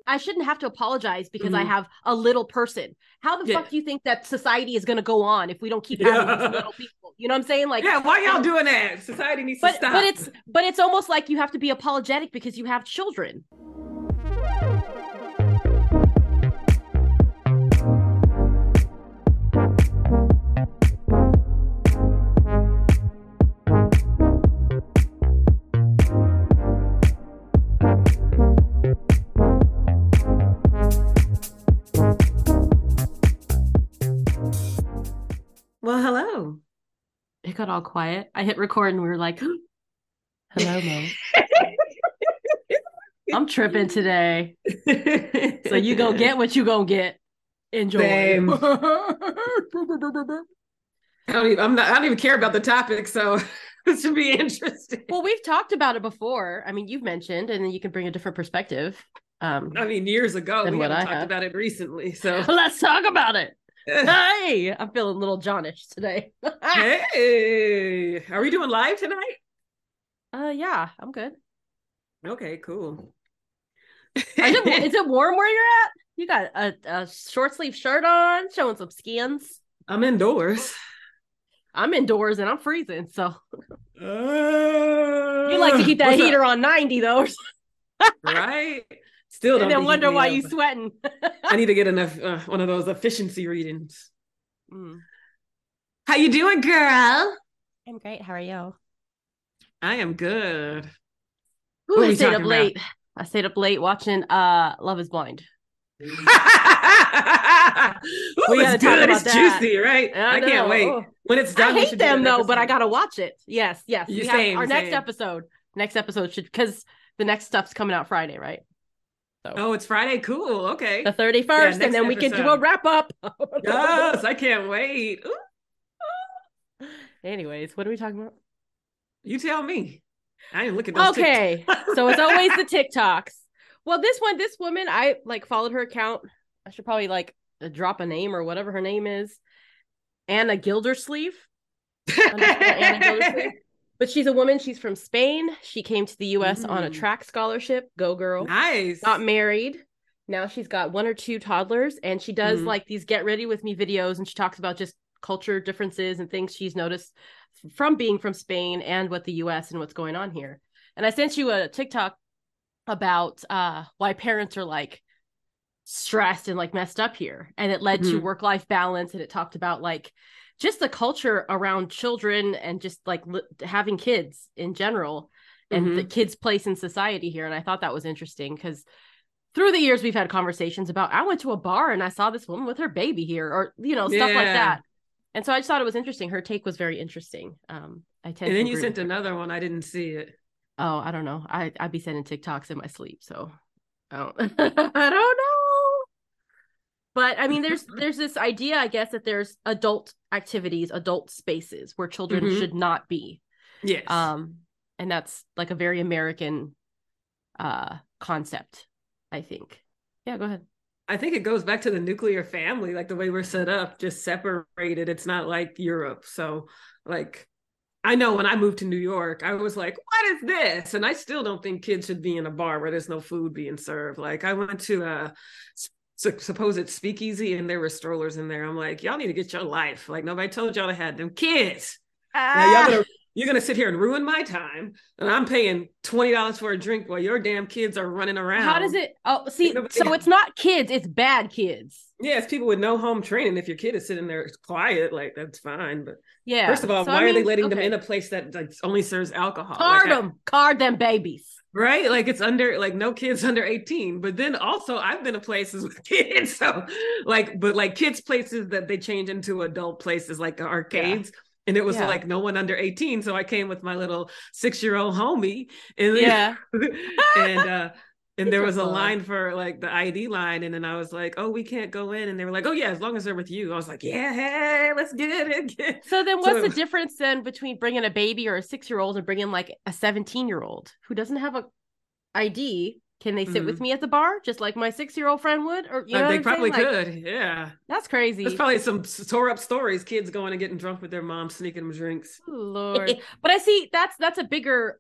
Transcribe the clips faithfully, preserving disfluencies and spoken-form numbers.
I shouldn't have to apologize because Mhm. I have a little person. How the Yeah. fuck do you think that society is going to go on if we don't keep having Yeah. these little people? You know what I'm saying? Like, Yeah, why y'all and, doing that? Society needs to but stop. but it's but it's almost like you have to be apologetic because you have children. Well, hello. It got all quiet. I hit record and we were like, hello, Mo. I'm tripping today. So you go get what you gonna get. Enjoy. Same. I don't even, I'm not, I don't even care about the topic, so this should be interesting. Well, we've talked about it before. I mean, you've mentioned, and then you can bring a different perspective. Um, I mean, years ago, we what haven't I talked have. about it recently, so. Let's talk about it. Hey, I'm feeling a little Johnish today. Hey, are we doing live tonight? Uh, yeah, I'm good. Okay, cool. Is it, is it warm where you're at? You got a, a short sleeve shirt on, showing some skins. I'm indoors. I'm indoors and I'm freezing, so. Uh, You like to keep that heater up? on ninety, though. Right? Still don't and then think wonder why up. you sweating. I need to get enough uh, one of those efficiency readings. Mm. How you doing, girl? I'm great. How are you? I am good. Ooh, I stayed up late. About? I stayed up late watching uh Love is Blind. Ooh, we it's good. It's that. Juicy, right? I, I can't wait. Oh. When it's done, I hate them though, episode. But I gotta watch it. Yes, yes. You we same, have our same. next episode. Next episode should because the next stuff's coming out Friday, right? So. Oh, it's Friday. Cool. Okay. The thirty-first, yeah, and then episode. We can do a wrap up. Yes, I can't wait. Ooh. Anyways, what are we talking about? You tell me. I ain't looking at those Okay. So it's always the TikToks. Well, this one, this woman, I like followed her account. I should probably like drop a name or whatever her name is. Anna Gildersleeve. Anna Gildersleeve. But she's a woman. She's from Spain. She came to the U S mm. on a track scholarship. Go girl. Nice. Got married. Now she's got one or two toddlers. And she does mm. like these get ready with me videos. And she talks about just culture differences and things she's noticed from being from Spain and with the U S and what's going on here. And I sent you a TikTok about uh, why parents are like stressed and like messed up here. And it led mm-hmm. to work-life balance. And it talked about like just the culture around children and just like li- having kids in general and mm-hmm. the kids' place in society here. And I thought that was interesting because through the years we've had conversations about, I went to a bar and I saw this woman with her baby here or, you know, stuff yeah. like that. And so I just thought it was interesting. Her take was very interesting. Um, I tend and then to you sent another one. I didn't see it. Oh, I don't know. I, I'd be sending TikToks in my sleep. So I don't, I don't know. But I mean, there's there's this idea, I guess, that there's adult activities, adult spaces where children mm-hmm. should not be. Yes. Um, and that's like a very American uh, concept, I think. Yeah, go ahead. I think it goes back to the nuclear family, like the way we're set up, just separated. It's not like Europe. So like, I know when I moved to New York, I was like, what is this? And I still don't think kids should be in a bar where there's no food being served. Like I went to a supposed speakeasy and there were strollers in there. I'm like, y'all need to get your life. Like nobody told y'all to have them kids. Ah. Now, y'all gonna, you're going to sit here and ruin my time. And I'm paying twenty dollars for a drink while your damn kids are running around. How does it? Oh, see, so it's not kids, it's bad kids. Yeah, it's people with no home training. If your kid is sitting there quiet, like that's fine. But yeah, first of all, so, why I mean, are they letting okay. them in a place that like only serves alcohol? Card like, them, I, card them babies. Right? Like it's under, like no kids under eighteen. But then also I've been to places with kids. So like, but like kids places that they change into adult places like arcades. Yeah. And it was yeah. like no one under eighteen. So I came with my little six-year-old homie. And yeah. and uh and there was a line for like the I D line. And then I was like, oh, we can't go in. And they were like, oh yeah, as long as they're with you. I was like, yeah, hey, let's get it. So then what's so, the difference then between bringing a baby or a six-year-old and bringing like a seventeen-year-old who doesn't have a I D? Can they sit mm-hmm. with me at the bar just like my six-year-old friend would? Or you know, uh, they probably like, could. Yeah, that's crazy. There's probably some tore up stories. Kids going and getting drunk with their mom, sneaking them drinks. Oh, Lord, but I see that's that's a bigger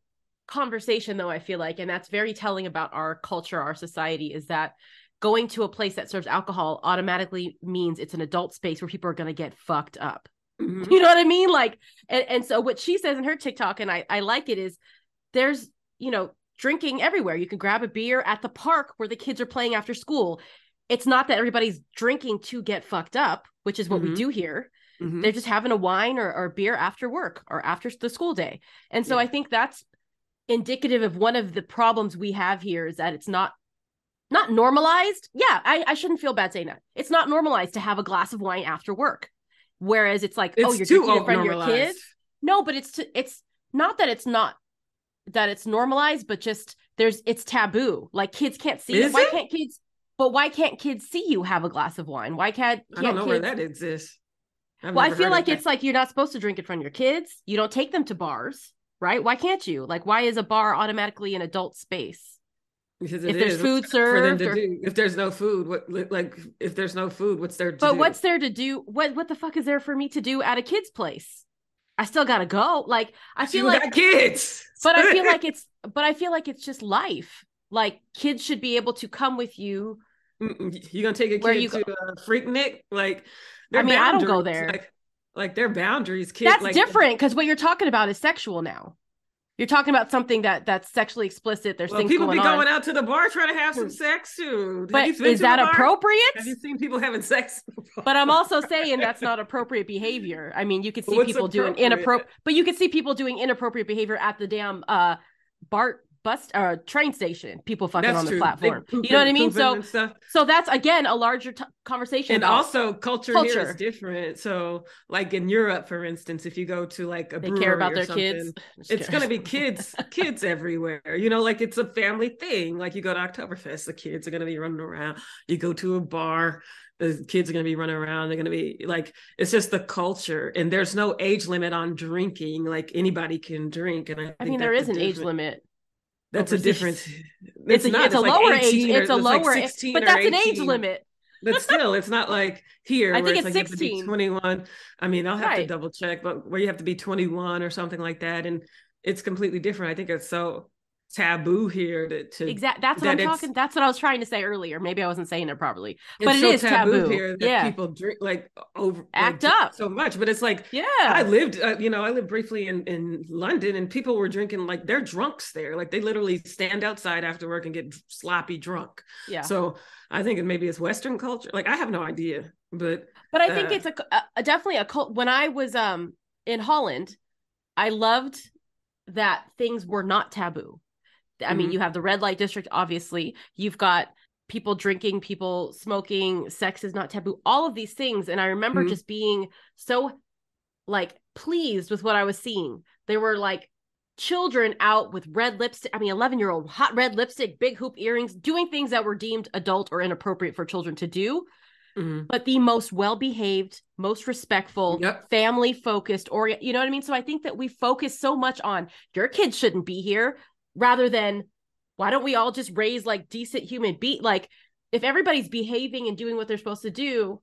conversation though, I feel like, and that's very telling about our culture, our society, is that going to a place that serves alcohol automatically means it's an adult space where people are going to get fucked up. Mm-hmm. You know what I mean? Like, and, and so what she says in her TikTok, and I, I like it, is there's, you know, drinking everywhere. You can grab a beer at the park where the kids are playing after school. It's not that everybody's drinking to get fucked up, which is what mm-hmm. we do here. Mm-hmm. They're just having a wine or, or beer after work or after the school day. And so yeah. I think that's indicative of one of the problems we have here, is that it's not not normalized. Yeah, I, I shouldn't feel bad saying that. It's not normalized to have a glass of wine after work. Whereas it's like, it's oh, you're drinking in front of your kids. No, but it's to, it's not that it's not that it's normalized, but just there's it's taboo. Like kids can't see Is it. Why it? can't kids? But why can't kids see you have a glass of wine? Why can't, can't I don't know kids... where that exists. I've well, I feel like it's like you're not supposed to drink in front of your kids. You don't take them to bars, right? Why can't you? Like, why is a bar automatically an adult space? Because if there's is. food served, for them to or... do. If there's no food, what like if there's no food, what's there to but do? what's there to do? What what the fuck is there for me to do at a kid's place? I still gotta go. Like I feel you like got kids, but I feel like it's but I feel like it's just life. Like kids should be able to come with you. Mm-mm. You gonna take a kid to a Freaknik? Like I mean, I don't go there. Like, like their boundaries, kids. That's like, different because what you're talking about is sexual now. You're talking about something that that's sexually explicit. There's well, things people going be going on. out to the bar trying to have some sex too. But is that appropriate? Have you seen people having sex? But I'm also saying that's not appropriate behavior. I mean, you could see What's people doing inappropriate, but you could see people doing inappropriate behavior at the damn uh BART bus uh train station. People fucking that's on the true. platform. You know what I mean? So so that's again a larger t- conversation. And about also culture, culture here is different. So like in Europe, for instance, if you go to like a they brewery care about their kids, it's kidding. gonna be kids, kids everywhere. You know, like it's a family thing. Like you go to Oktoberfest, the kids are gonna be running around. You go to a bar, the kids are going to be running around. They're going to be like, it's just the culture, and there's no age limit on drinking. Like anybody can drink. And I, think I mean, there is an age limit. That's a difference. It's, it's, a, not, it's a lower like age. It's a lower like age, but that's an age limit. But still, it's not like here. I think it's, it's like sixteen. twenty-one. I mean, I'll have right. to double check, but where you have to be twenty-one or something like that, and it's completely different. I think it's so taboo here to, to exactly that's what that I'm talking that's what I was trying to say earlier. Maybe I wasn't saying it properly, but it so is taboo, taboo here that yeah. people drink like over act like, up so much. But it's like, yeah, I lived uh, you know I lived briefly in in London, and people were drinking like they're drunks there. Like they literally stand outside after work and get sloppy drunk. Yeah, so I think it maybe it's Western culture. Like I have no idea, but but I think uh, it's a, a definitely a cult. When I was um in Holland, I loved that things were not taboo. I mean, mm-hmm. you have the red light district, obviously. You've got people drinking, people smoking, sex is not taboo, all of these things. And I remember mm-hmm. just being so like pleased with what I was seeing. There were like children out with red lipstick. I mean, eleven year old hot red lipstick, big hoop earrings, doing things that were deemed adult or inappropriate for children to do. Mm-hmm. But the most well-behaved, most respectful, yep. family-focused, or you know what I mean? So I think that we focus so much on your kids shouldn't be here, rather than why don't we all just raise like decent human be like if everybody's behaving and doing what they're supposed to do.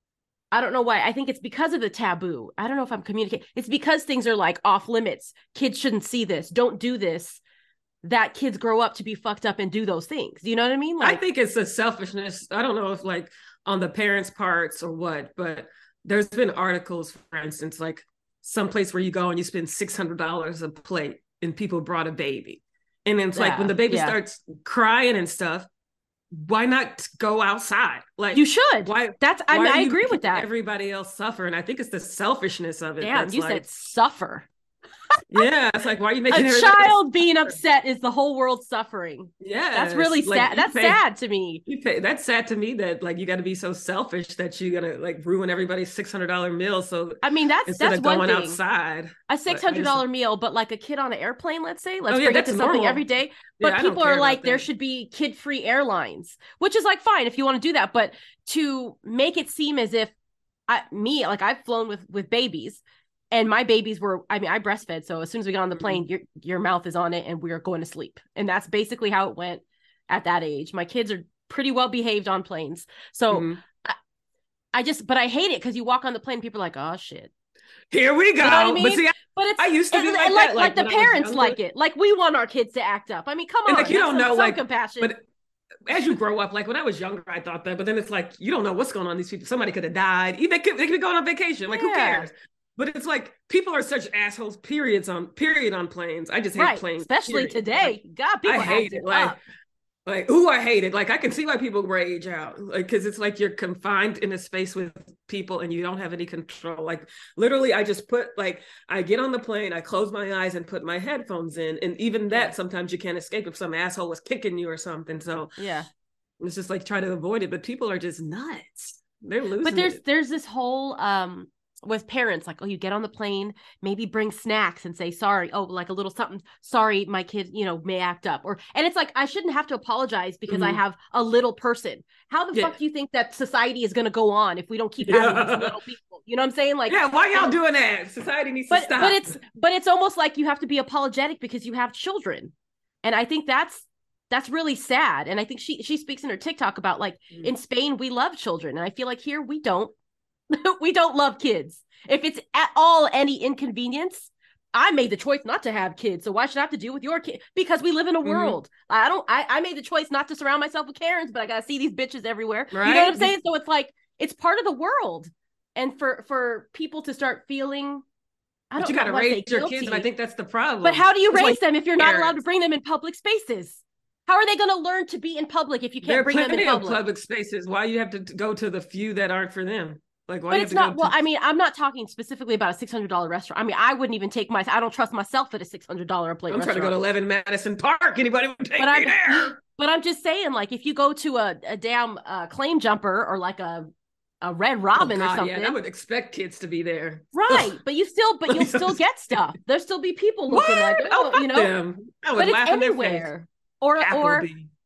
I don't know why. I think it's because of the taboo. I don't know if I'm communicating. It's because things are like off limits. Kids shouldn't see this. Don't do this. That kids grow up to be fucked up and do those things. You know what I mean? Like, I think it's a selfishness. I don't know if like on the parents' parts or what, but there's been articles, for instance, like someplace where you go and you spend six hundred dollars a plate and people brought a baby. And then it's yeah, like when the baby yeah. starts crying and stuff, why not go outside? Like you should. Why? That's I why mean I agree with that. Everybody else suffer, and I think it's the selfishness of it. Damn, you like, said suffer. Yeah, it's like why are you making a child being upset is the whole world suffering? Yeah, that's really like, sad. That's pay, sad to me. You pay, that's sad to me that like you got to be so selfish that you gotta like ruin everybody's six hundred dollar meal. So I mean that's instead that's of one going thing. outside, a six hundred dollar meal, but like a kid on an airplane, let's say, let's oh, yeah, bring it to something normal. every day. But yeah, people are like, there should be kid free airlines, which is like fine if you want to do that, but to make it seem as if I me like I've flown with with babies. And my babies were, I mean, I breastfed. So as soon as we got on the plane, mm-hmm. your your mouth is on it and we are going to sleep. And that's basically how it went at that age. My kids are pretty well behaved on planes. So mm-hmm. I, I just, but I hate it because you walk on the plane, people are like, oh shit. Here we go. You know what I mean? But see, I, but it's I used to and, be and like, like that. like Like the when I was parents younger. like it. Like we want our kids to act up. I mean, come And on, like you have don't some, know, some like, compassion. but as you grow up, like when I was younger, I thought that, but then it's like you don't know what's going on. These people, somebody could have died. They could, they could be going on vacation. Like, who Yeah. cares? But it's like people are such assholes. Periods on period on planes. I just hate Right, planes. especially period. today. Like, God, people I hate acting it. Like, up. like, ooh, I hate it. Like, I can see why people rage out. Like, because it's like you're confined in a space with people and you don't have any control. Like, literally, I just put, like, I get on the plane, I close my eyes and put my headphones in. And even that, Yeah. sometimes you can't escape if some asshole was kicking you or something. So, Yeah. it's just like try to avoid it. But people are just nuts. They're losing But there's it. there's this whole um with parents, like, oh, you get on the plane, maybe bring snacks and say sorry. Oh, like a little something. Sorry, my kid, you know, may act up. Or and it's like I shouldn't have to apologize because mm-hmm. I have a little person. How the yeah. fuck do you think that society is going to go on if we don't keep having yeah. these little people? You know what I'm saying? Like, yeah, why y'all and, doing that? Society needs but, to stop. But it's but it's almost like you have to be apologetic because you have children, and I think that's that's really sad. And I think she she speaks in her TikTok about like mm. in Spain we love children, and I feel like here we don't. We don't love kids. If it's at all any inconvenience, I made the choice not to have kids. So why should I have to deal with your kid? Because we live in a mm-hmm. world. I don't, I, I made the choice not to surround myself with Karens, but I got to see these bitches everywhere. Right? You know what I'm saying? So it's like, it's part of the world. And for, for people to start feeling, I don't but you got to raise your kids. And I think that's the problem. But how do you that's raise them if you're not allowed to bring them in public spaces? How are they going to learn to be in public if you can't there bring them in public? There are plenty of public spaces. Why you have to go to the few that aren't for them? Like, why but it's not, well, to... I mean, I'm not talking specifically about a six hundred dollars restaurant. I mean, I wouldn't even take my, I don't trust myself at a six hundred dollars a plate I'm restaurant. trying to go to eleven Madison Park. Anybody would take but me I'm, there. But I'm just saying, like, if you go to a, a damn uh, claim jumper or like a, a Red Robin oh, God, or something. Yeah, I would expect kids to be there. Right. But you still, but you'll still get stuff. There'll still be people looking what? like, oh, oh you know, them. I would but laugh it's in their anywhere. face. Or, Applebee. or,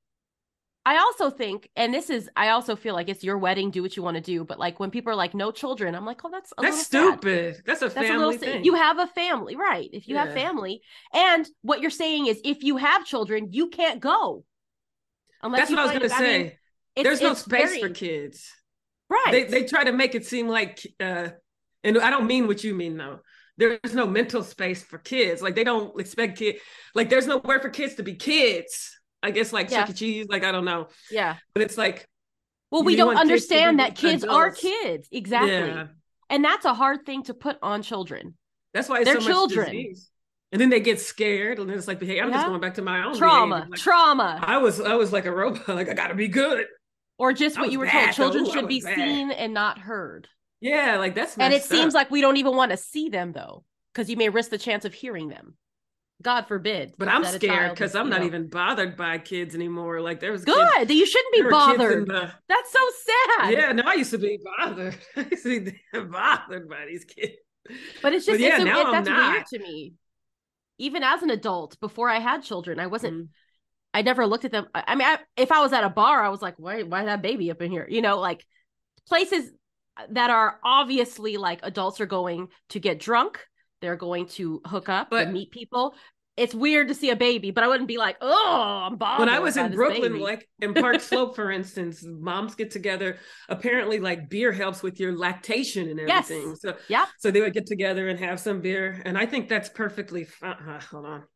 I also think, and this is, I also feel like it's your wedding, do what you want to do. But like when people are like, no children, I'm like, oh, that's a that's stupid. Sad. That's a family that's a thing. You have a family, right? If you yeah. have family, and what you're saying is, if you have children, you can't go. Unless that's what I was going to say. Mean, it's, There's no space very... for kids, right? They they try to make it seem like, uh, and I don't mean what you mean though. There's no mental space for kids. Like they don't expect kids. Like there's nowhere for kids to be kids. I guess like yeah. Chuck E. Cheese, like I don't know. Yeah. But it's like well, we don't understand that kids adults. are kids. Exactly. Yeah. And that's a hard thing to put on children. That's why it's They're so children. Much disease. And then they get scared, and then it's like, hey, I'm yeah. just going back to my own trauma. Like, trauma. I was I was like a robot, like I gotta be good. Or just what you were told. Children though. should be bad. seen and not heard. Yeah, like that's and it up. seems like we don't even want to see them though, because you may risk the chance of hearing them. God forbid. But I'm scared because I'm not know. even bothered by kids anymore. Like there was good. Kids, you shouldn't be bothered. The... That's so sad. Yeah, no, I used to be bothered. I used to be bothered by these kids. But it's just but yeah, it's, now it, I'm that's not. weird to me. Even as an adult, before I had children, I wasn't. Mm. I never looked at them. I, I mean, I, if I was at a bar, I was like, why, why that baby up in here? You know, like places that are obviously like adults are going to get drunk. They're going to hook up but, and meet people. It's weird to see a baby, but I wouldn't be like, oh, I'm bothered. When I was in Brooklyn, baby. like in Park Slope, for instance, moms get together. Apparently, like beer helps with your lactation and everything. Yes. So, yeah. So they would get together and have some beer, and I think that's perfectly fine. Uh, hold on.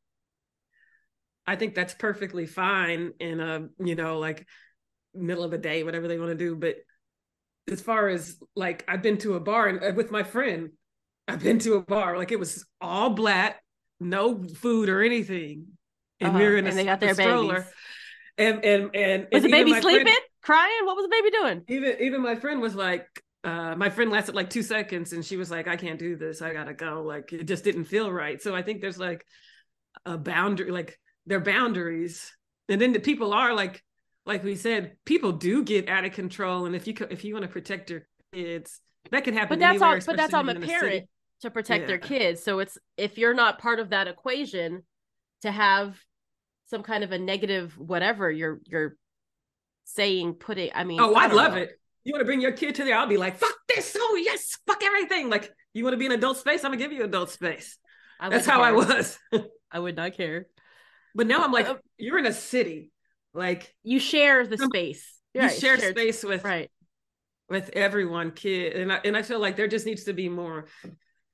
I think that's perfectly fine in a, you know, like middle of the day, whatever they want to do. But as far as like, I've been to a bar and with my friend, I've been to a bar, like it was all black, no food or anything. And uh-huh. we were in a, and they got their stroller. Babies. And, and, and, was and the baby sleeping, friend, crying? What was the baby doing? Even, even my friend was like, uh, my friend lasted like two seconds and she was like, I can't do this. I gotta go. Like, it just didn't feel right. So I think there's like a boundary, like, their boundaries, and then the people are like like we said, people do get out of control, and if you if you want to protect your kids, that can happen. But that's anywhere, all but that's on the parent to protect yeah. their kids. So it's if you're not part of that equation, to have some kind of a negative whatever you're you're saying putting I mean oh I, I love know. it. You want to bring your kid to there, I'll be like, fuck this, oh yes, fuck everything. Like, you want to be in adult space, I'm gonna give you adult space. I that's how care. I was. I would not care. But now I'm like, uh, you're in a city, like you share the space. You right, share shared, space with right with everyone, kid, and I and I feel like there just needs to be more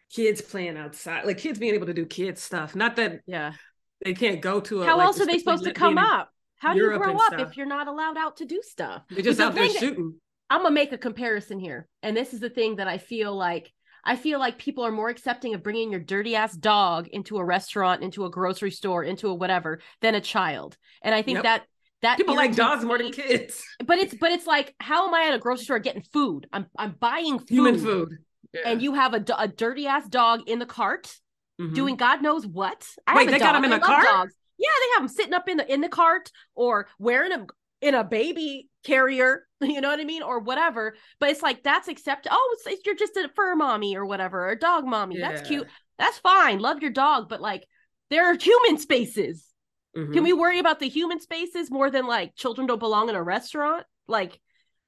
kids playing outside, like kids being able to do kids stuff. Not that yeah they can't go to a, how like, else are they supposed to come up? How do you grow up if you're not allowed out to do stuff? They're just out there shooting. I'm gonna make a comparison here, and this is the thing that I feel like I feel like people are more accepting of bringing your dirty ass dog into a restaurant, into a grocery store, into a whatever than a child. And I think yep. that that people like dogs more than kids. But it's but it's like, how am I at a grocery store getting food? I'm I'm buying food, human food, yeah. and you have a, a dirty ass dog in the cart mm-hmm. doing God knows what. I Wait, have a they dog. got him in I a cart? Dogs. Yeah, they have them sitting up in the in the cart or wearing them in a baby carrier, you know what I mean, or whatever. But it's like, that's accepted. Oh, it's, it's, you're just a fur mommy or whatever, or a dog mommy. Yeah. That's cute. That's fine. Love your dog, but like, there are human spaces. Mm-hmm. Can we worry about the human spaces more than like children don't belong in a restaurant? Like,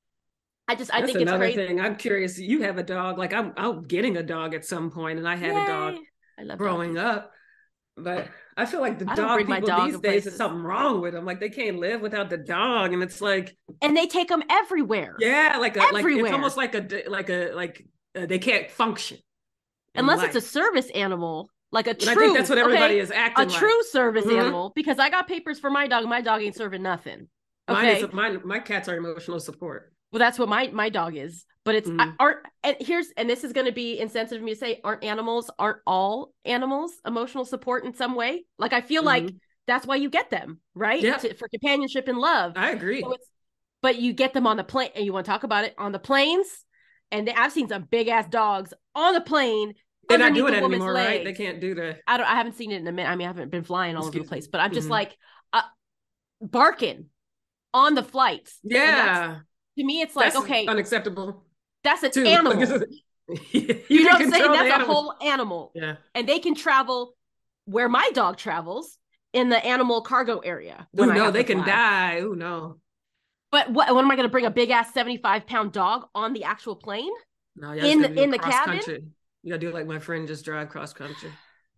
I just I That's think it's another crazy. thing. I'm curious. You have a dog. Like I'm, I'm getting a dog at some point, and I had Yay. a dog I love growing dogs. up. But I feel like the I dog people dog these days, there's something wrong with them. Like they can't live without the dog, and it's like, and they take them everywhere. Yeah, like a, everywhere. like it's almost like a like a like uh, they can't function unless life. It's a service animal, like a and true. I think that's what everybody okay, is acting a like. true service mm-hmm. animal, because I got papers for my dog. My dog ain't serving nothing. Okay? Mine is mine. My cats are emotional support. Well, that's what my my dog is. But it's mm. aren't and here's and this is going to be insensitive of me to say, aren't animals aren't all animals emotional support in some way? Like I feel mm-hmm. like that's why you get them, right? Yeah. To, for companionship and love. I agree. So it's, but you get them on the plane, and you want to talk about it on the planes. And they, I've seen some big ass dogs on the plane. They're not doing it anymore, legs. Right? They can't do that. I don't. I haven't seen it in a minute. I mean, I haven't been flying all Excuse over the place, but I'm just mm-hmm. like uh, barking on the flights. Yeah. To me, it's like, that's okay, unacceptable. That's an too. animal. you, you know what I'm saying? That's a whole animal. Yeah. And they can travel where my dog travels in the animal cargo area. Oh no, they can die. Oh no. But what? When am I going to bring a big ass seventy-five pound dog on the actual plane? No, in the, in the cabin. Country. You gotta do like my friend, just drive cross country.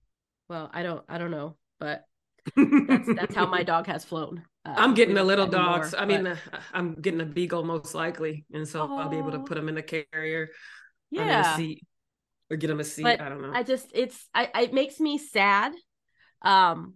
Well, I don't, I don't know, but that's that's how my dog has flown. Uh, I'm getting a little dog. So, I mean, but... uh, I'm getting a beagle most likely, and so oh. I'll be able to put him in the carrier, yeah, a seat, or get him a seat. But I don't know. I just, it's, I, it makes me sad. Um,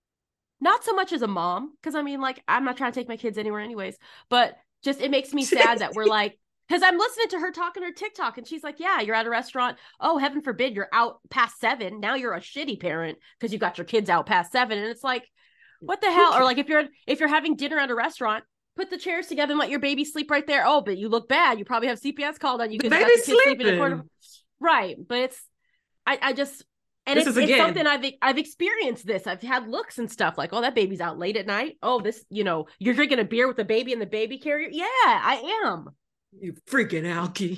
not so much as a mom, because I mean, like, I'm not trying to take my kids anywhere, anyways. But just it makes me sad that we're like, because I'm listening to her talking her TikTok, and she's like, "Yeah, you're at a restaurant. Oh, heaven forbid you're out past seven. Now you're a shitty parent because you got your kids out past seven." And it's like, what the hell? Or like if you're if you're having dinner at a restaurant, put the chairs together and let your baby sleep right there. Oh, but you look bad. You probably have C P S called on you because you got your kids sleeping in the corner. Right, but it's I I just and this it's, it's something I've I've experienced this. I've had looks and stuff like, oh, that baby's out late at night. Oh, this, you know, you're drinking a beer with the baby in the baby carrier. Yeah, I am. You freaking alky.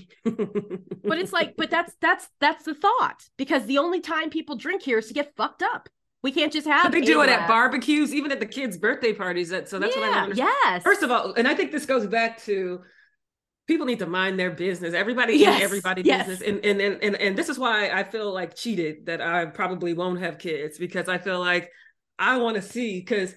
But it's like, but that's that's that's the thought, because the only time people drink here is to get fucked up. We can't just have. But they do it at barbecues, even at the kids' birthday parties. That so that's yeah, what I don't understand. Yes. First of all, and I think this goes back to people need to mind their business. Everybody yes. in everybody yes. business, and, and and and and this is why I feel like cheated that I probably won't have kids, because I feel like I want to see, because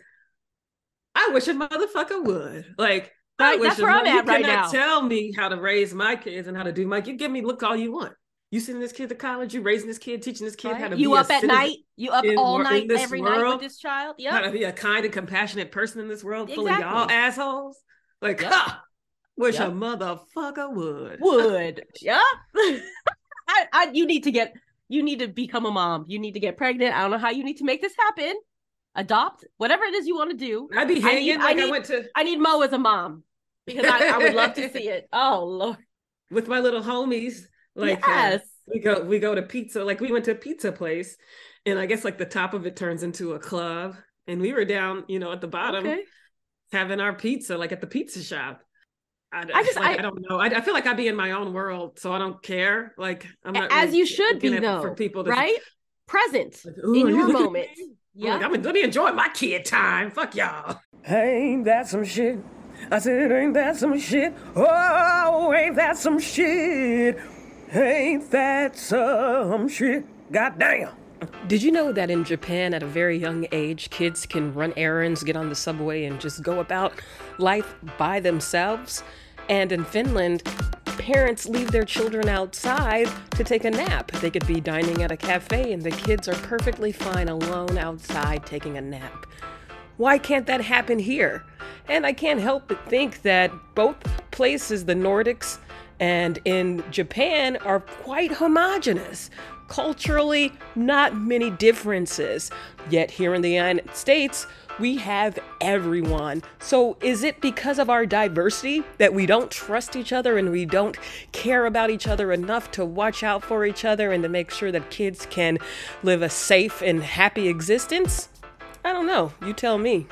I wish a motherfucker would like. Right, I wish that's where I'm at right now. You cannot tell me how to raise my kids and how to do my. You give me look all you want. You sending this kid to college. You raising this kid, teaching this kid right. how to you be up a at night. You up in, all night every world, night with this child. Yeah, how to be a kind and compassionate person in this world exactly. full of y'all assholes. Like, yep. ha, wish yep. a motherfucker would. Would yeah. I, I, you need to get. You need to become a mom. You need to get pregnant. I don't know how you need to make this happen. Adopt whatever it is you want to do. I'd be hanging. I need, like I, need, I went to. I need Mo as a mom. Because I, I would love to see it. Oh Lord. With my little homies, like yes. uh, we go we go to pizza. Like we went to a pizza place, and I guess like the top of it turns into a club, and we were down, you know, at the bottom, okay. having our pizza, like at the pizza shop. I, I just like, I, I don't know. I, I feel like I'd be in my own world, so I don't care. Like I'm not as really you should be though, for people to, right? Present like, in your moment. Yeah, like, I'm, let me enjoy my kid time. Fuck y'all. Ain't that some shit? I said, ain't that some shit? Oh, ain't that some shit? Ain't that some shit? Goddamn. Did you know that in Japan, at a very young age, kids can run errands, get on the subway, and just go about life by themselves? And in Finland, parents leave their children outside to take a nap. They could be dining at a cafe and the kids are perfectly fine alone outside taking a nap. Why can't that happen here? And I can't help but think that both places, the Nordics and in Japan, are quite homogenous. Culturally, not many differences. Yet here in the United States, we have everyone. So is it because of our diversity that we don't trust each other and we don't care about each other enough to watch out for each other and to make sure that kids can live a safe and happy existence? I don't know. You tell me.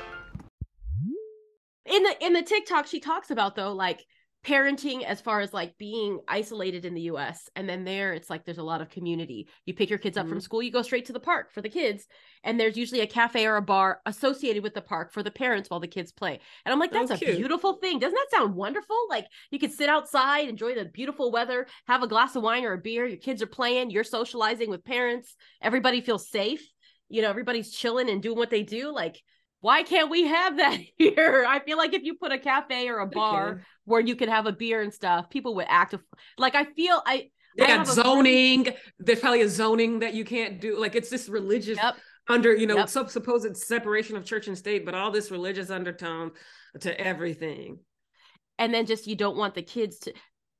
In the in the TikTok, she talks about, though, like parenting as far as like being isolated in the U S, and then there it's like there's a lot of community. You pick your kids up mm-hmm. from school, you go straight to the park for the kids, and there's usually a cafe or a bar associated with the park for the parents while the kids play. And I'm like, that's oh, a cute. beautiful thing. Doesn't that sound wonderful? Like you could sit outside, enjoy the beautiful weather, have a glass of wine or a beer, your kids are playing, you're socializing with parents, everybody feels safe, you know, everybody's chilling and doing what they do. Like, why can't we have that here? I feel like if you put a cafe or a bar okay. where you could have a beer and stuff, people would act like, I feel I they I got zoning. Really... There's probably a zoning that you can't do. Like it's this religious yep. under, you know, yep. some supposed separation of church and state, but all this religious undertone to everything. And then just you don't want the kids to.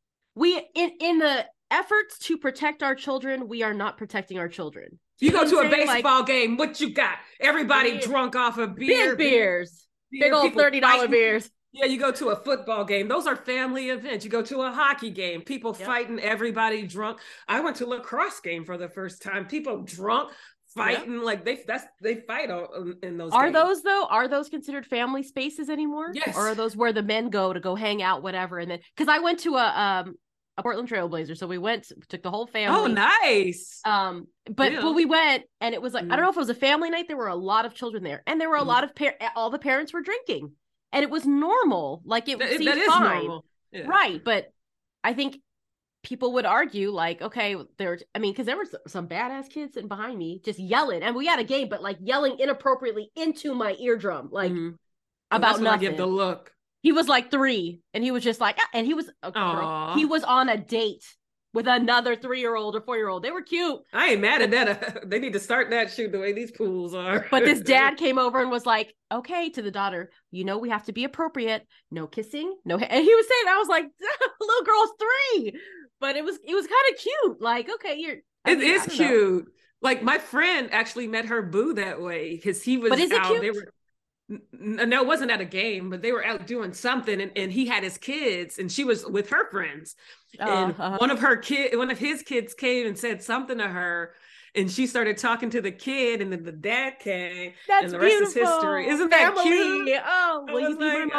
We in in the efforts to protect our children, we are not protecting our children. You go to a baseball like, game, what you got? Everybody beer, drunk off of beer. Big beers. Beer, big old thirty dollars beers. Yeah, you go to a football game. Those are family events. You go to a hockey game. People yep. fighting, everybody drunk. I went to a lacrosse game for the first time. People drunk, fighting. Yep. Like they that's they fight all, in those Are games. those, though, are those considered family spaces anymore? Yes. Or are those where the men go to go hang out, whatever? And then, because I went to a... um. a Portland Trailblazer. So we went, took the whole family. Oh, nice. Um, but, yeah. but we went and it was like, mm. I don't know if it was a family night. There were a lot of children there and there were a mm. lot of, par- all the parents were drinking and it was normal. Like it that, seemed that is fine. Normal. Yeah. Right. But I think people would argue like, okay, there, I mean, cause there were some badass kids sitting behind me just yelling and we had a game, but like yelling inappropriately into my eardrum, like mm. about that's nothing. I give the look. He was like three and he was just like, and he was a girl. He was on a date with another three-year-old or four-year-old. They were cute. I ain't mad at that. They need to start that shoot the way these pools are. But this dad came over and was like, okay, to the daughter, you know, we have to be appropriate. No kissing. No. And he was saying, I was like, little girl's three. But it was, it was kind of cute. Like, okay, you're. I It mean, is cute. Know. Like my friend actually met her boo that way because he was but is it out. Cute? They were. No, it wasn't at a game, but they were out doing something, and, and he had his kids, and she was with her friends. Uh, and uh-huh. one of her kid, one of his kids came and said something to her, and she started talking to the kid, and then the dad came. That's and the beautiful. rest is history. Isn't that Family. cute? Oh, well, you like,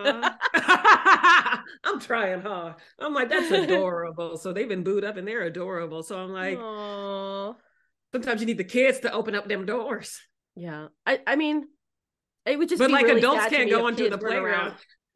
my mommy. I'm trying hard. I'm like, that's adorable. So they've been booed up, and they're adorable. So I'm like, aww. Sometimes you need the kids to open up them doors. Yeah, I, I mean. It would just but be like really adults can't go onto the playground.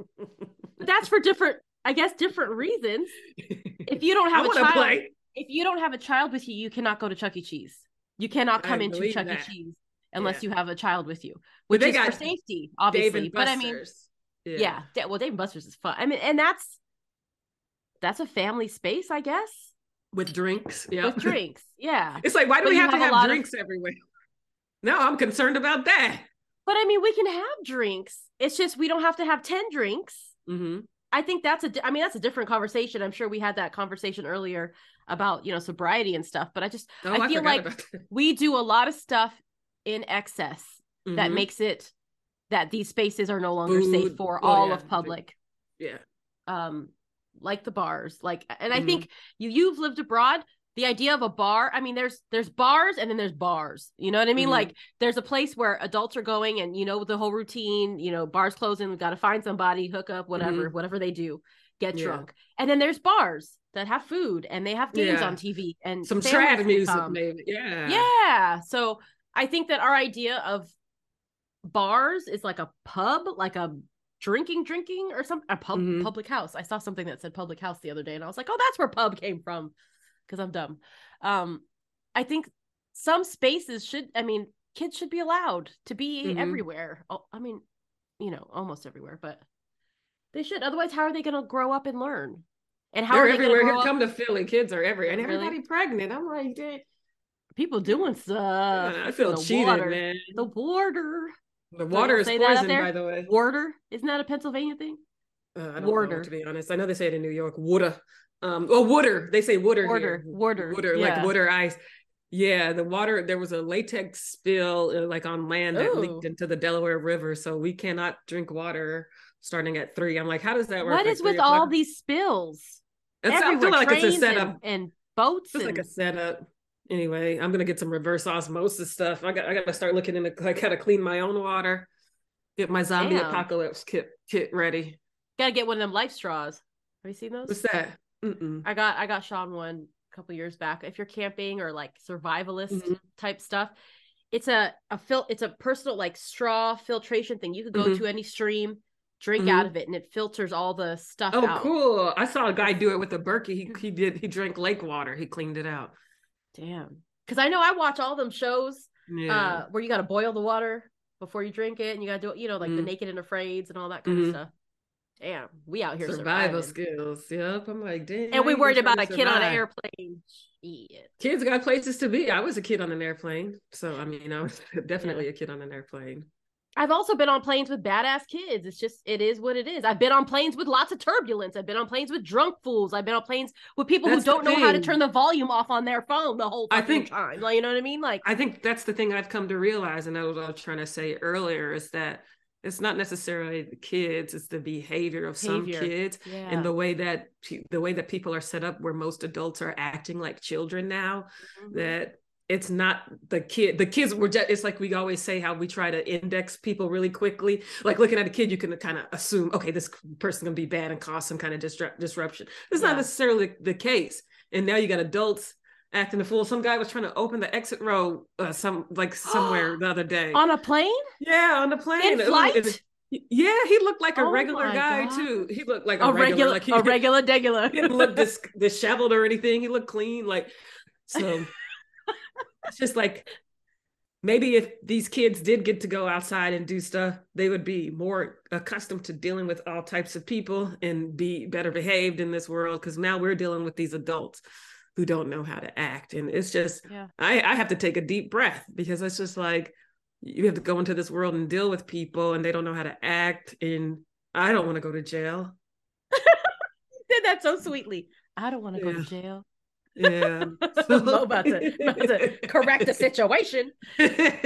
That's for different, I guess, different reasons. If you don't have I a child, play. if you don't have a child with you, you cannot go to Chuck E. Cheese. You cannot come I into Chuck that. E. Cheese unless yeah. you have a child with you, which is for safety, obviously. Dave but I mean, yeah. yeah, well, Dave and Buster's is fun. I mean, and that's that's a family space, I guess. With drinks, yeah, with drinks, yeah. It's like, why do but we have, have to have drinks of... everywhere? No, I'm concerned about that. But I mean, we can have drinks. It's just we don't have to have ten drinks. Mm-hmm. I think that's a. I mean, that's a different conversation. I'm sure we had that conversation earlier about, you know, sobriety and stuff. But I just oh, I feel I like we do a lot of stuff in excess mm-hmm. that makes it that these spaces are no longer Food. safe for oh, all yeah. of public. Yeah. Um, like the bars, like, and I mm-hmm. think you you've lived abroad. The idea of a bar, I mean, there's there's bars and then there's bars. You know what I mean? Mm-hmm. Like there's a place where adults are going and, you know, the whole routine, you know, bars closing, we've got to find somebody, hook up, whatever, mm-hmm. whatever they do, get yeah. drunk. And then there's bars that have food and they have games yeah. on T V and some trad music, maybe. Yeah. Yeah. So I think that our idea of bars is like a pub, like a drinking, drinking or some a pub, mm-hmm. public house. I saw something that said public house the other day and I was like, oh, that's where pub came from. Because I'm dumb. Um, I think some spaces should, I mean, kids should be allowed to be mm-hmm. everywhere. Oh, I mean, you know, almost everywhere, but they should. Otherwise, how are they going to grow up and learn? And how They're are they everywhere. going to Here come to Philly. Kids are everywhere. And Really? everybody pregnant. I'm like, dude. People doing stuff. I feel the cheated, water. man. The water. The water is say that out poison, there? by the way. Water? Isn't that a Pennsylvania thing? Uh, I don't Water. know, to be honest. I know they say it in New York. Water. Um, oh, water. They say water Water. here. Water. Water, Yeah. like water ice. Yeah, the water, there was a latex spill uh, like on land that Ooh. leaked into the Delaware River. So we cannot drink water starting at three. I'm like, how does that work? What Like is with three o'clock? all these spills? It's, I Everywhere, feel like it's a trains setup. and, and boats. It's and... like a setup. Anyway, I'm gonna get some reverse osmosis stuff. I got I gotta start looking into I gotta clean my own water, get my zombie Damn. apocalypse kit kit ready. Gotta get one of them life straws. Have you seen those? What's that? Mm-mm. I got I got Sean one a couple years back. If you're camping or like survivalist mm-hmm. type stuff, it's a a fil- it's a personal like straw filtration thing. You could go mm-hmm. to any stream, drink mm-hmm. out of it, and it filters all the stuff oh, out. cool. I saw a guy do it with a Berkey. He he did he drank lake water. He cleaned it out. Damn. Because I know I watch all them shows yeah. uh, where you got to boil the water before you drink it, and you got to do it, you know, like mm. the Naked and Afraids and all that kind mm-hmm. of stuff. Damn, we out here survival surviving. skills. Yep, I'm like, damn. And we worried about a kid on an airplane. Shit. Kids got places to be. I was a kid on an airplane, so I mean, I was definitely yeah. a kid on an airplane. I've also been on planes with badass kids. It's just, it is what it is. I've been on planes with lots of turbulence. I've been on planes with drunk fools. I've been on planes with people that's who don't know how to turn the volume off on their phone the whole fucking I think, time. Like, you know what I mean? Like, I think that's the thing I've come to realize, and that was what I was trying to say earlier, is that it's not necessarily the kids, it's the behavior of behavior. some kids yeah. and the way that the way that people are set up, where most adults are acting like children now, mm-hmm. that it's not the kid. The kids were just, it's like we always say how we try to index people really quickly. Like looking at a kid, you can kind of assume, okay, this person's going to be bad and cause some kind of disrupt, disruption. That's yeah. not necessarily the case. And now you got adults acting a fool. Some guy was trying to open the exit row, uh, some like somewhere the other day. On a plane? Yeah, on the plane. In flight? It was, it was, yeah, he looked like a oh regular guy God. too. He looked like a, a regular, regular, like he, a regular, degular. He didn't look dis- disheveled or anything. He looked clean, like so. It's just like, maybe if these kids did get to go outside and do stuff, they would be more accustomed to dealing with all types of people and be better behaved in this world. Because now we're dealing with these adults who don't know how to act. And it's just, yeah. I, I have to take a deep breath, because it's just like, you have to go into this world and deal with people and they don't know how to act. And I don't want to go to jail. You did that so sweetly. I don't want to yeah. go to jail. Yeah. So, I'm about to, about to correct the situation. But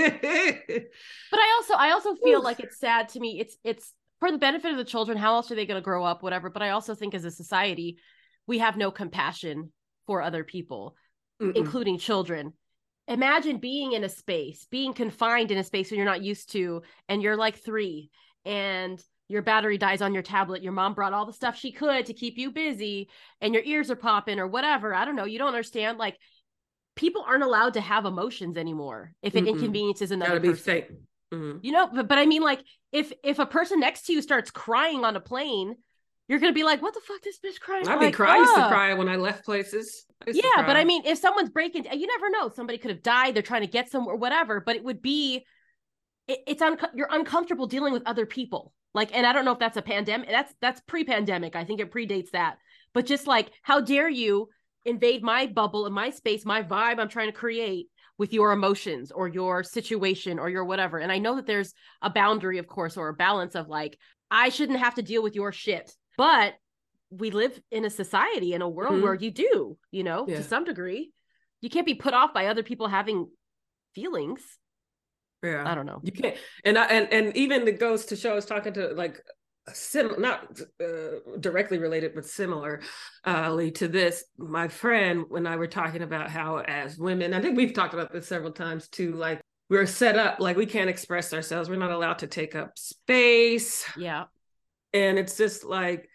I also I also feel like it's sad to me. It's it's for the benefit of the children. How else are they going to grow up? Whatever. But I also think as a society, we have no compassion for other people, Mm-mm. including children. Imagine being in a space, being confined in a space when you're not used to, and you're like three, and your battery dies on your tablet. Your mom brought all the stuff she could to keep you busy, and your ears are popping or whatever. I don't know. You don't understand. Like, people aren't allowed to have emotions anymore if it Mm-mm. inconveniences another Gotta person. Be fake. Mm-hmm. You know, but, but I mean, like, if if a person next to you starts crying on a plane, you're going to be like, what the fuck, this bitch crying? I'd be like, crying. I used to uh. cry when I left places. I Yeah, but I mean, if someone's breaking, you never know. Somebody could have died. They're trying to get somewhere, whatever. But it would be, it, it's un- you're uncomfortable dealing with other people. Like, and I don't know if that's a pandemic. That's that's pre-pandemic. I think it predates that. But just like, how dare you invade my bubble and my space, my vibe I'm trying to create with your emotions or your situation or your whatever. And I know that there's a boundary, of course, or a balance of like, I shouldn't have to deal with your shit. But we live in a society, in a world mm-hmm. where you do, you know, yeah. to some degree. You can't be put off by other people having feelings. Yeah, I don't know. You can't, and I, and and even it goes to show. I was talking to like sim, not uh, directly related, but similarly to this. My friend, when I were talking about how as women, I think we've talked about this several times too. Like, we're set up like we can't express ourselves. We're not allowed to take up space. Yeah, and it's just like,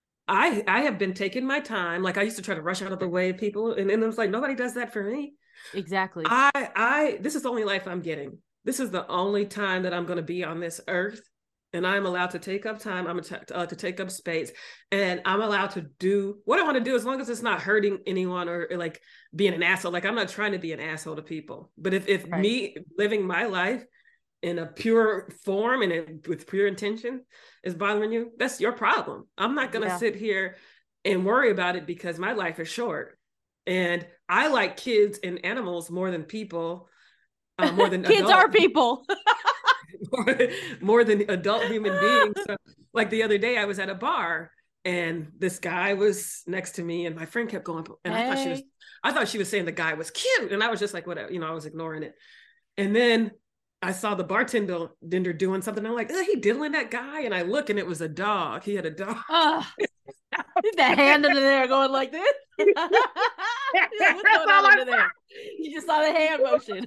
I I have been taking my time. Like, I used to try to rush out of the way of people, and then it was like, nobody does that for me. Exactly. I I this is the only life I'm getting. This is the only time that I'm going to be on this earth, and I'm allowed to take up time. I'm allowed to, uh, to take up space, and I'm allowed to do what I want to do, as long as it's not hurting anyone or, or like being an asshole. Like, I'm not trying to be an asshole to people, but if, if right. me living my life in a pure form and it, with pure intention is bothering you, that's your problem. I'm not going to yeah. sit here and worry about it because my life is short. And I like kids and animals more than people, uh, more than kids adult, are people. more, more than adult human beings. So, like the other day, I was at a bar and this guy was next to me, and my friend kept going, and hey. I thought she was, I thought she was saying the guy was cute, and I was just like, whatever, you know, I was ignoring it. And then I saw the bartender doing something. I'm like, is he diddling that guy? And I look, and it was a dog. He had a dog. Oh. The hand under there going like this. Like, what's going on under there? You just saw the hand motion.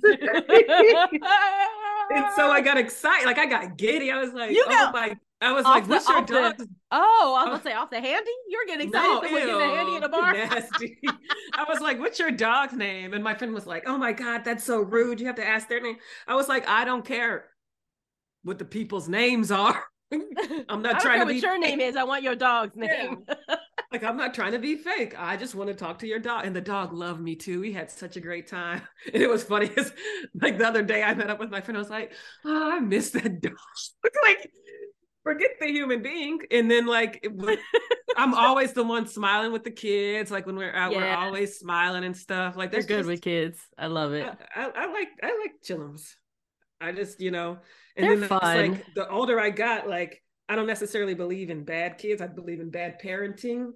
And so I got excited, like I got giddy. I was like, you oh got, my! I was like, what's your dog? The, oh, I was gonna say off the handy. You were getting excited no, to look at the handy in a bar. Nasty. I was like, what's your dog's name? And my friend was like, oh my God, that's so rude. You have to ask their name. I was like, I don't care what the people's names are. I'm not I don't trying care to be what your name is. I want your dog's name. Yeah. Like, I'm not trying to be fake. I just want to talk to your dog. And the dog loved me too. We had such a great time. And it was funny because like the other day I met up with my friend. I was like, oh, I miss that dog. Like, forget the human being. And then like, I'm always the one smiling with the kids. Like when we're out, yeah. we're always smiling and stuff. Like they're good just, with kids. I love it. I, I, I like, I like chillums. I just, you know, and they're then fun. Like the older I got, like, I don't necessarily believe in bad kids. I believe in bad parenting.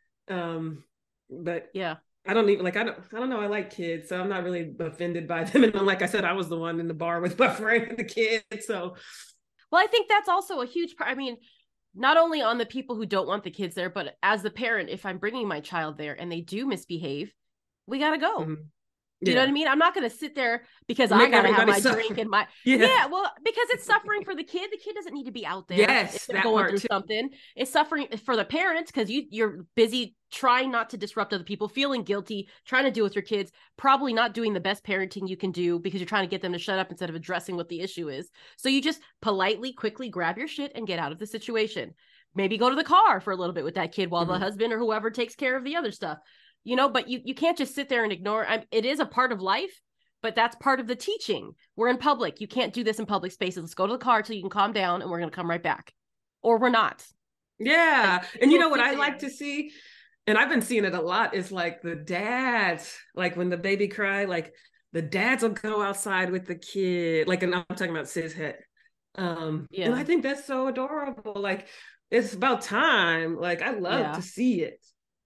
Um, but yeah, I don't even like, I don't, I don't know. I like kids, so I'm not really offended by them. And like I said, I was the one in the bar with my friend and the kids. So, well, I think that's also a huge part. I mean, not only on the people who don't want the kids there, but as the parent, if I'm bringing my child there and they do misbehave, we got to go. Mm-hmm. Do you yeah. know what I mean? I'm not going to sit there because Make I got to have my suffer. drink and my, yeah. yeah, well, because it's suffering for the kid. The kid doesn't need to be out there. Yes, if they're going through too. something. It's suffering for the parents because you, you're busy trying not to disrupt other people, feeling guilty, trying to deal with your kids, probably not doing the best parenting you can do because you're trying to get them to shut up instead of addressing what the issue is. So you just politely, quickly grab your shit and get out of the situation. Maybe go to the car for a little bit with that kid while mm-hmm. the husband or whoever takes care of the other stuff. You know, but you, you can't just sit there and ignore. I, it is a part of life. But that's part of the teaching. We're in public. You can't do this in public spaces. Let's go to the car till you can calm down and we're going to come right back. Or we're not. Yeah. Like, and you know what I like to see? And I've been seeing it a lot is like the dads, like when the baby cry, like the dads will go outside with the kid. Like, and I'm talking about cishet. Um, yeah. And I think that's so adorable. Like, it's about time. Like, I love yeah. to see it.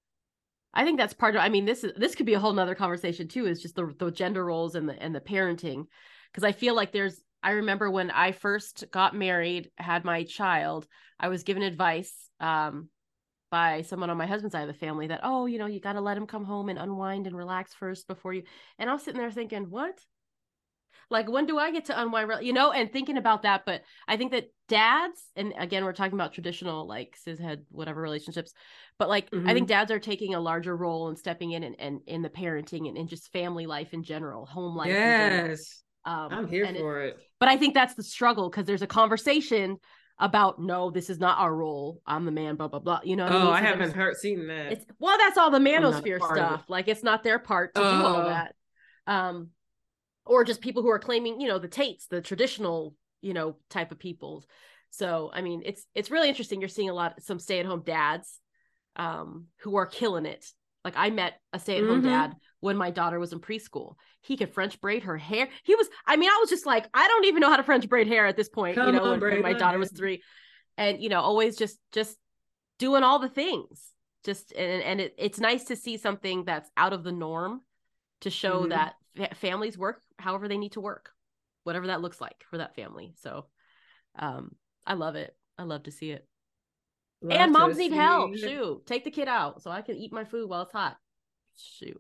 I think that's part of, I mean, this is, this could be a whole nother conversation too, is just the, the gender roles and the, and the parenting. Cause I feel like there's, I remember when I first got married, had my child, I was given advice, um, by someone on my husband's side of the family that, oh, you know, you got to let him come home and unwind and relax first before you, and I was sitting there thinking, what? Like, when do I get to unwind, you know, and thinking about that. But I think that dads, and again, we're talking about traditional, like cishet, whatever relationships, but like, mm-hmm. I think dads are taking a larger role and stepping in and, and in the parenting and, and just family life in general, home life. Yes. Um, I'm here for it, it. But I think that's the struggle because there's a conversation about, no, this is not our role. I'm the man, blah, blah, blah. You know what oh, I mean? So I haven't heard, seen that. It's, well, that's all the manosphere stuff. Like, it's not their part to uh, do all that. Um, or just people who are claiming, you know, the Tates, the traditional, you know, type of people. So, I mean, it's, it's really interesting. You're seeing a lot, some stay-at-home dads um, who are killing it. Like, I met a stay-at-home mm-hmm. dad when my daughter was in preschool. He could French braid her hair. He was, I mean, I was just like, I don't even know how to French braid hair at this point, Come you know, on, when, when my daughter was three. And, you know, always just, just doing all the things. Just, and, and it, it's nice to see something that's out of the norm to show mm-hmm. that fa- families work however they need to work, whatever that looks like for that family. So um, I love it. I love to see it. Love and moms need help. It. Shoot, take the kid out so I can eat my food while it's hot. Shoot.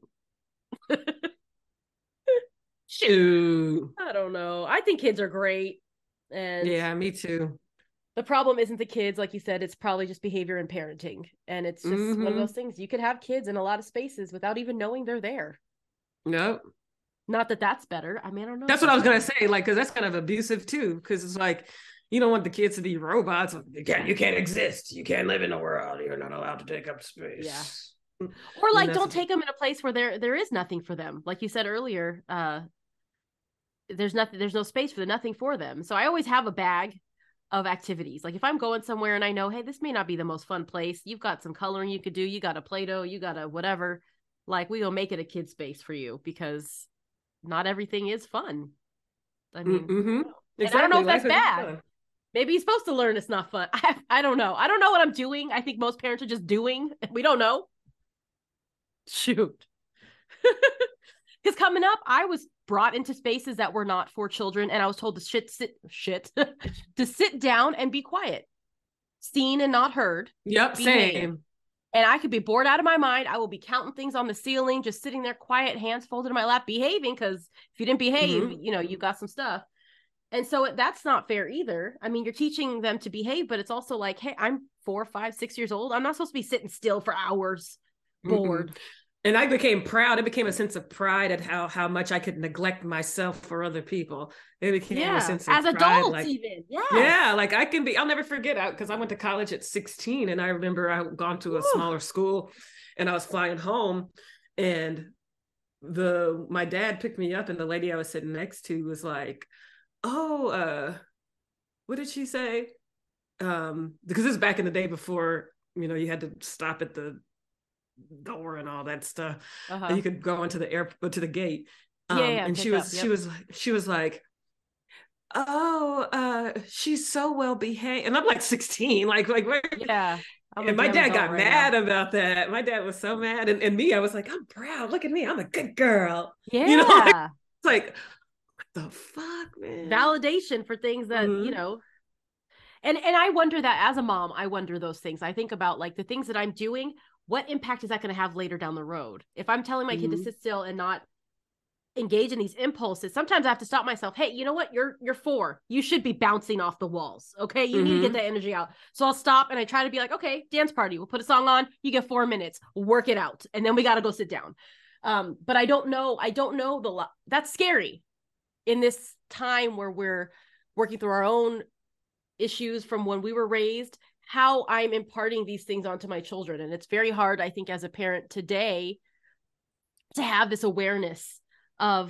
Shoot. I don't know. I think kids are great. And yeah, me too. The problem isn't the kids, like you said, it's probably just behavior and parenting. And it's just mm-hmm. one of those things. You could have kids in a lot of spaces without even knowing they're there. Nope. Not that that's better. I mean, I don't know. That's what I was going to say. Like, cause that's kind of abusive too. Cause it's like, you don't want the kids to be robots. You can't, you can't exist. You can't live in the world. You're not allowed to take up space. Yeah. Or like, don't take them in a place where there, there is nothing for them. Like you said earlier, uh, there's nothing, there's no space for them, nothing for them. So I always have a bag of activities. Like if I'm going somewhere and I know, hey, this may not be the most fun place. You've got some coloring you could do. You got a Play-Doh, you got a whatever. Like we gonna make it a kid space for you because not everything is fun. I mean, mm-hmm. exactly. And I don't know if that's bad. Maybe he's supposed to learn it's not fun. I, I don't know. I don't know what I'm doing. I think most parents are just doing. We don't know. Shoot. Because coming up, I was brought into spaces that were not for children, and I was told to shit, sit, shit, to sit down and be quiet, seen and not heard. Yep, behave. Same. And I could be bored out of my mind. I will be counting things on the ceiling, just sitting there quiet, hands folded in my lap, behaving, because if you didn't behave, mm-hmm. you know, you got some stuff. And so that's not fair either. I mean, you're teaching them to behave, but it's also like, hey, I'm four, five, six years old. I'm not supposed to be sitting still for hours, bored. Mm-mm. And I became proud. It became a sense of pride at how how much I could neglect myself for other people. It became yeah. a sense of as pride. adults, like, even. Yeah. Yeah. Like I can be, I'll never forget out because I went to college at sixteen and I remember I had gone to a Ooh. smaller school and I was flying home and the my dad picked me up and the lady I was sitting next to was like, oh, uh, what did she say? Um, because this is back in the day before, you know, you had to stop at the door and all that stuff. Uh-huh. You could go into the airport to the gate. Um, yeah, yeah, and she was, up, yep. she was, she was like, oh, uh, she's so well behaved. And I'm like sixteen, like, like, where? Yeah. I'm and my dad got right mad now. about that. My dad was so mad. And, and me, I was like, I'm proud. Look at me. I'm a good girl. Yeah. You know, like, it's like, the fuck, man. Validation for things that mm-hmm. you know, and and I wonder that as a mom, I wonder those things. I think about like the things that I'm doing. What impact is that going to have later down the road? If I'm telling my mm-hmm. kid to sit still and not engage in these impulses, sometimes I have to stop myself. Hey, you know what? You're you're four. You should be bouncing off the walls. Okay, you mm-hmm. need to get that energy out. So I'll stop and I try to be like, okay, dance party. We'll put a song on. You get four minutes. Work it out, and then we got to go sit down. Um, but I don't know. I don't know the. Lo- That's scary. In this time where we're working through our own issues from when we were raised, how I'm imparting these things onto my children. And it's very hard, I think, as a parent today to have this awareness of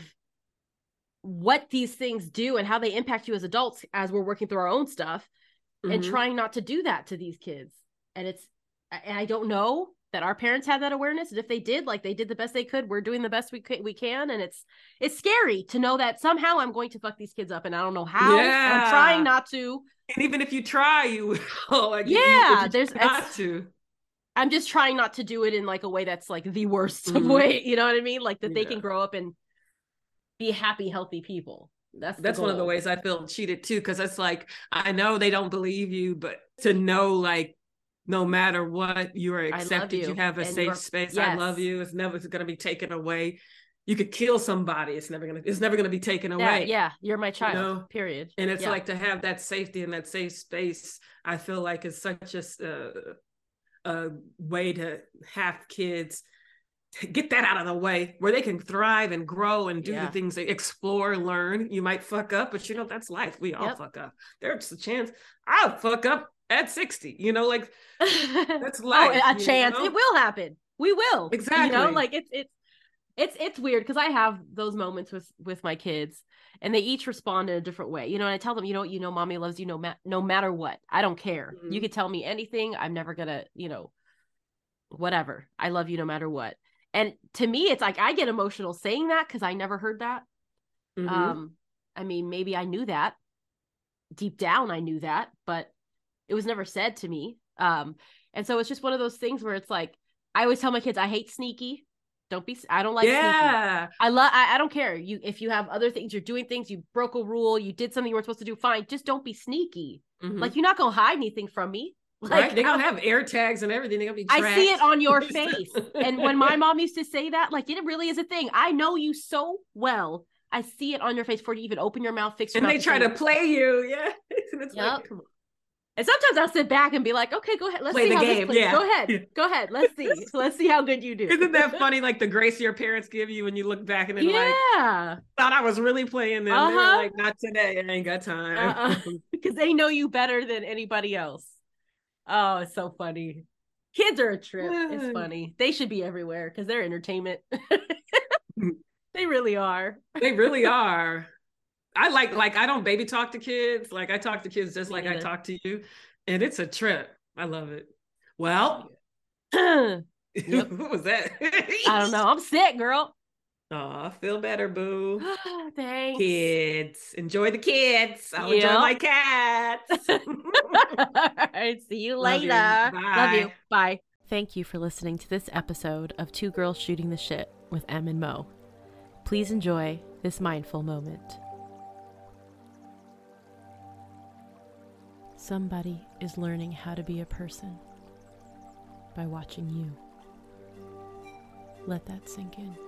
what these things do and how they impact you as adults as we're working through our own stuff mm-hmm. and trying not to do that to these kids. And it's, and I don't know that our parents had that awareness. And if they did, like they did the best they could, we're doing the best we could, we can. And it's, it's scary to know that somehow I'm going to fuck these kids up and I don't know how. Yeah. I'm trying not to. And even if you try, you will. Like, yeah, you, you there's not to. I'm just trying not to do it in like a way that's like the worst mm-hmm. way. You know what I mean? Like that yeah. they can grow up and be happy, healthy people. That's that's one of the ways I feel cheated too. Cause it's like, I know they don't believe you, but to know like, no matter what, you are accepted. You. you have a and safe space. Yes. I love you. It's never going to be taken away. You could kill somebody. It's never going to, it's never going to be taken away. Yeah, yeah. You're my child, you know? Period. And it's yeah. like to have that safety and that safe space, I feel like is such a, uh, a way to have kids to get that out of the way where they can thrive and grow and do yeah. the things they explore, learn. You might fuck up, but you know, that's life. We all yep. fuck up. There's a chance I'll fuck up at sixty, you know, like that's life. Oh, a chance know? It will happen. We will. Exactly. You know, like it's it's it's it's weird because I have those moments with with my kids and they each respond in a different way. You know, and I tell them, you know, you know, mommy loves you no ma- no matter what. I don't care. Mm-hmm. You could tell me anything. I'm never gonna, you know, whatever. I love you no matter what. And to me, it's like I get emotional saying that because I never heard that. Mm-hmm. Um, I mean, maybe I knew that deep down. I knew that, but it was never said to me. Um, and so it's just one of those things where it's like, I always tell my kids, I hate sneaky. Don't be, I don't like yeah. sneaky. I love, I, I don't care. You, if you have other things, you're doing things, you broke a rule, you did something you weren't supposed to do, fine. Just don't be sneaky. Mm-hmm. Like, you're not going to hide anything from me. Like, right? They're going to have air tags and everything. They're going to be tracked. I see it on your face. And when my mom used to say that, like, it really is a thing. I know you so well. I see it on your face before you even open your mouth, fix your and mouth. And they try to play you. Yeah. And it's yep. like, come on. And sometimes I'll sit back and be like, okay, go ahead. Let's Play see the how game. this plays. Yeah. Go ahead. Go ahead. Let's see. Let's see how good you do. Isn't that funny? Like the grace your parents give you when you look back and they're yeah. like, thought I was really playing them. Uh-huh. They were like, not today. I ain't got time. Uh-uh. Because they know you better than anybody else. Oh, it's so funny. Kids are a trip. It's funny. They should be everywhere because they're entertainment. They really are. They really are. I like, like, I don't baby talk to kids. Like I talk to kids just Me like neither. I talk to you. And it's a trip. I love it. Well, Yep. what was that? I don't know. I'm sick, girl. Aw, feel better, boo. Thanks. Kids. Enjoy the kids. I'll Yep. enjoy my cats. All right. See you Love you. later. Bye. Love you. Bye. Thank you for listening to this episode of Two Girls Shooting the Shit with Em and Mo. Please enjoy this mindful moment. Somebody is learning how to be a person by watching you. Let that sink in.